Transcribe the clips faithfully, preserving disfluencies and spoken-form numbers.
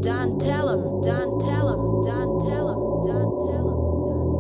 Don't tell him, don't tell him, don't tell him, don't tell him.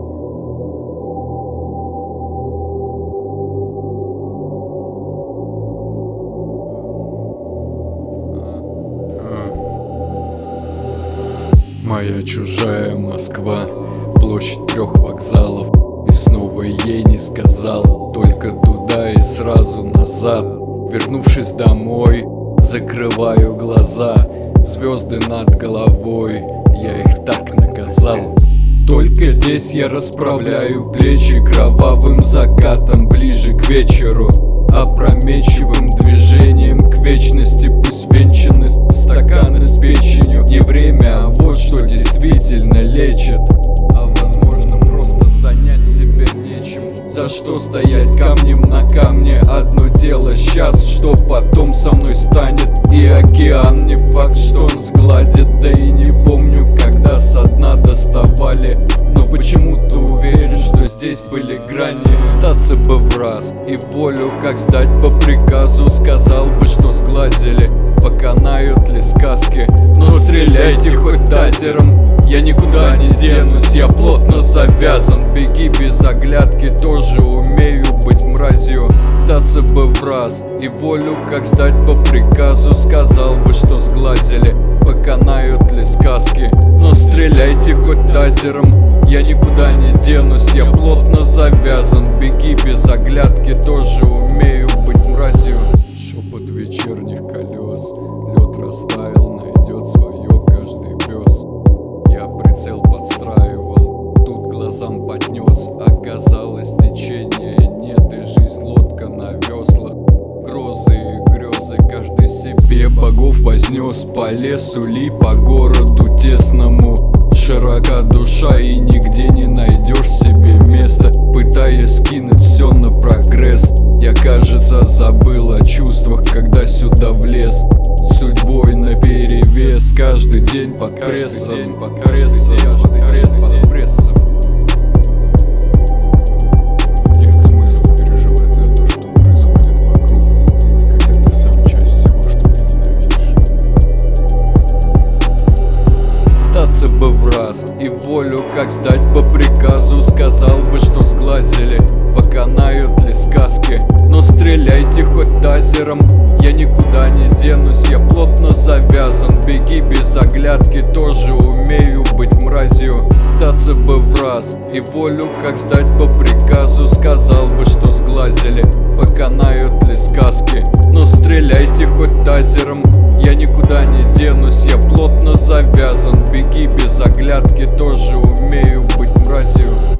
Моя чужая Москва, площадь трех вокзалов. И снова ей не сказал, только туда и сразу назад. Вернувшись домой, закрываю глаза. Звезды над головой, я их так наказал. Только здесь я расправляю плечи кровавым закатом ближе к вечеру. Опрометчивым движением к вечности пусть венчаны стаканы с печенью. Не время, а вот что действительно лечит. А возможно просто занять себя нечем. За что стоять камнем на камне? Одно дело сейчас, что потом со мной станет. И океан не факт, что он сгладит. Да и не помню, когда со дна доставали. Но почему-то уверен, что здесь были грани. Сдаться бы в раз и волю как сдать по приказу. Сказал бы, что сглазили, поканают ли сказки. Но стреляйте хоть тазером, я никуда не денусь. Я плотно завязан, беги без оглядки. Тоже умею быть мразью. Сдаться бы в раз и волю как сдать по приказу. Сказал бы, что сглазили, поканают ли сказки. Но стреляйте хоть тазером, я никуда не денусь. Я плотно завязан, беги без оглядки. Тоже умею быть мразью. Шепот вечерних колес, лед растаял, найдет свое каждый пес. Я прицел подстраивал, тут глазам поднес. Оказалось, течения нет, и жизнь лодка на веслах. Грозы и грезы каждый себе богов вознес. По лесу ли, по городу тесному. Широка душа и нигде не найдешь себе места. Пытаясь скинуть все на прогресс, я, кажется, забыл о чувствах, когда сюда влез. Судьбой наперевес, каждый день под прессом. Каждый день под прессом, каждый день под прессом. Нет смысла переживать за то, что происходит вокруг, когда ты сам часть всего, что ты ненавидишь. Сдаться бы в раз и волю как сдать по приказу. Сказал бы, что сглазили, поканают ли сказки. Но стреляйте хоть тазером, я никуда не денусь. Я плотно завязан, беги без оглядки. Тоже умею быть мразью. Сдаться бы в раз и волю как сдать по приказу. Сказал бы, что сглазили, поканают ли сказки. Но стреляйте хоть тазером, я никуда не денусь. Я плотно завязан, беги без оглядки. Тоже умею быть мразью.